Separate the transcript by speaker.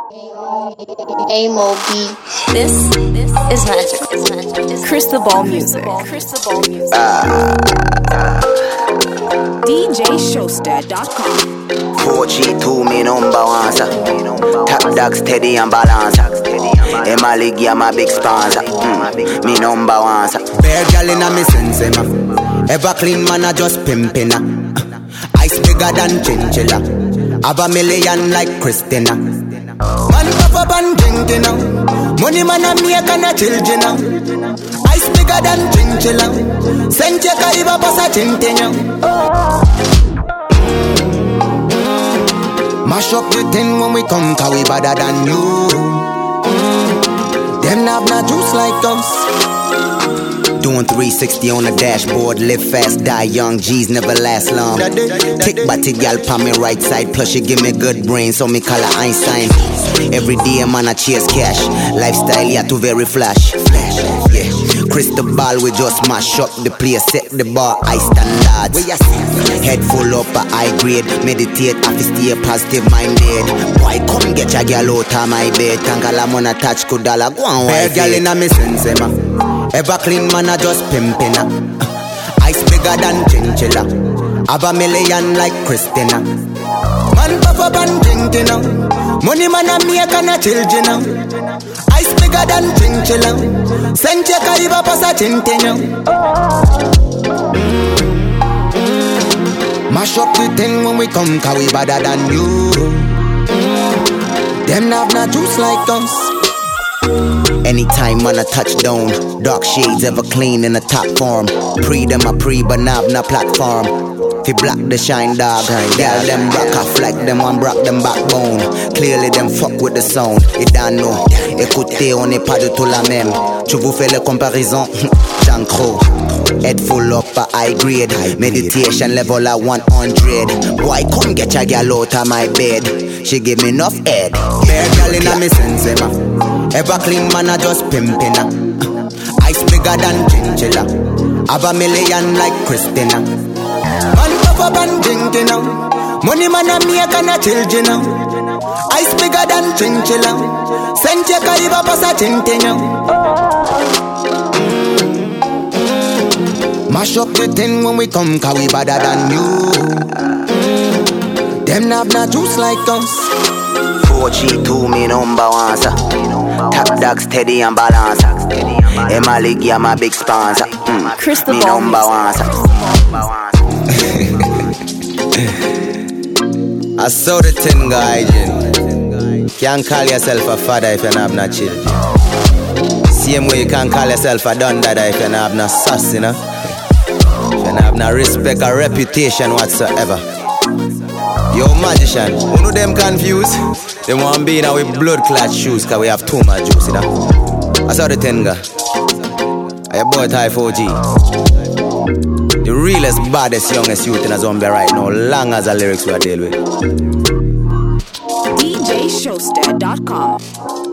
Speaker 1: Amo B. This is magical.
Speaker 2: Crystal Ball Music. DJShowster.com.
Speaker 3: 4G2 me number one, sir. Top dog steady and balance. Emma League, yeah, my big sponsor. Me number one, sir. Bear girl in a me sense, ever clean man, I just pimpin'. Ice bigger than chinchilla. Have a million like Christina. Man papa ban drinking now. Money man a make and a children now. Ice bigger than chinchilla. Send check a iba pasa chinchilla. Mash up the thing when we come, cause we better than you. Them have no juice like us. Doing 360 on the dashboard. Live fast, die young, G's never last long. Tick by tick, y'all pa me right side. Plus you give me good brain, so me call her Einstein. Every day man I chase cash. Lifestyle, yeah, too very flash. Yeah. Crystal ball, we just mash up the place, set the bar, high standards. Head full up a high grade. Meditate, have to stay positive minded. Boy, come get your girl out of my bed. Tangle I'm on a touch, good dollar, go on. Bear girl in a me sense, ever clean man, I just pimpin'. Ice bigger than chinchilla. Have a million like Christina. Man papa ban drinking now. Money man a make and a children now. Ice bigger than chinchilla. Send check a iba pasa chinchilla. Mash up the thing when we come, cause we better than you. Them have no juice like us. Anytime on a touchdown, dark shades ever clean in a top form. Pre them a pre, but now no platform. Fi block the shine dog, girl them rock off like them one broke them backbone. Clearly them fuck with the sound, you don't know. Écoutez, on n'est pas du tout la même. Tu vous fais la comparaison, Jean Crow. Head full up a high grade. Meditation level at 100. Boy, come get your girl out of my bed. She give me enough head. Bear girl in a me sense, ever clean man, I just pimpin'. Ice bigger than chinchilla. Have a million like Christina. Man papa ban drinking now. Money man a make and a children now. Ice bigger than chinchilla. Send check a iba pasa chinchilla. Mash up the thing when we come, cause we better than you. Them have no juice like us. 4G2 me number one, sir. Top dog steady and balance. Emma League, yeah, my big sponsor.
Speaker 2: Crystal
Speaker 3: me
Speaker 2: Ball
Speaker 3: number one, sir. I saw the thing, guy. Can't call yourself a father if you don't have no children. Same way you can't call yourself a done dada if you don't have no sauce, you know. If you don't have no respect or reputation whatsoever. Yo, magician, who know them confused? They want to be in our blood clot shoes, cause we have too much juice, you know. I saw the Tenga. I your boy Ty 4G. The realest, baddest, youngest youth in a zombie right now, long as the lyrics we are dealing with.
Speaker 2: DJShowster.com.